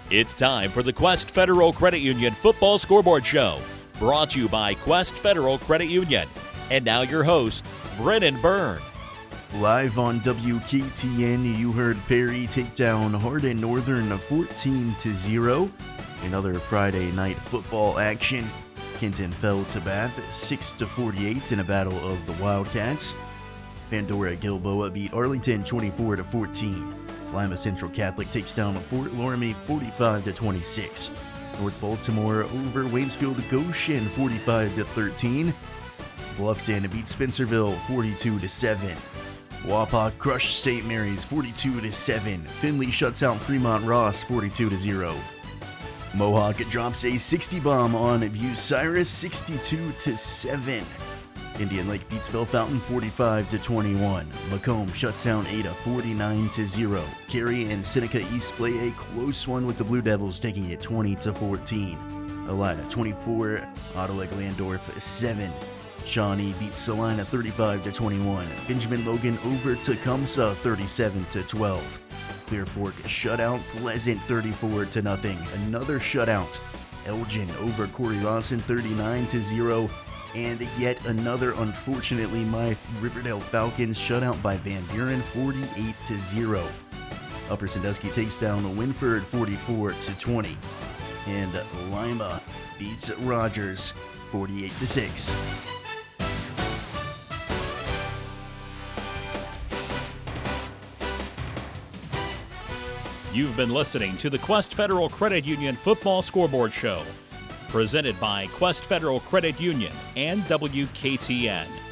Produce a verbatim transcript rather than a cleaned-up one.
It's time for the Quest Federal Credit Union Football Scoreboard Show, brought to you by Quest Federal Credit Union. And now your host, Brennan Byrne. Live on W K T N, you heard Perry take down Hardin Northern fourteen to zero. Another Friday night football action. Kenton fell to Bath six to forty-eight in a battle of the Wildcats. Pandora Gilboa beat Arlington twenty-four to fourteen. Lima Central Catholic takes down Fort Loramie forty-five to twenty-six. North Baltimore over Waynesfield Goshen forty-five to thirteen. Bluffton beats Spencerville forty-two to seven. Wapak crushed Saint Mary's forty-two to seven. Findlay shuts out Fremont Ross forty-two to zero. Mohawk drops a sixty bomb on Bucyrus sixty-two to seven. Indian Lake beats Bellefontaine forty-five to twenty-one. Macomb shuts down Ada forty-nine to zero. Cary and Seneca East play a close one with the Blue Devils taking it twenty to fourteen. Elida twenty-four, Ottawa Glandorf seven. Shawnee beats Salina thirty-five to twenty-one. Benjamin Logan over Tecumseh thirty-seven to twelve. Clear Fork shutout Pleasant thirty-four to nothing. Another shutout. Elgin over Corey Rawson thirty-nine to zero. And yet another, unfortunately, my Riverdale Falcons shut out by Van Buren forty-eight to zero. Upper Sandusky takes down Winford forty-four to twenty. And Lima beats Rogers forty-eight to six. You've been listening to the Quest Federal Credit Union Football Scoreboard Show, presented by Quest Federal Credit Union and W K T N.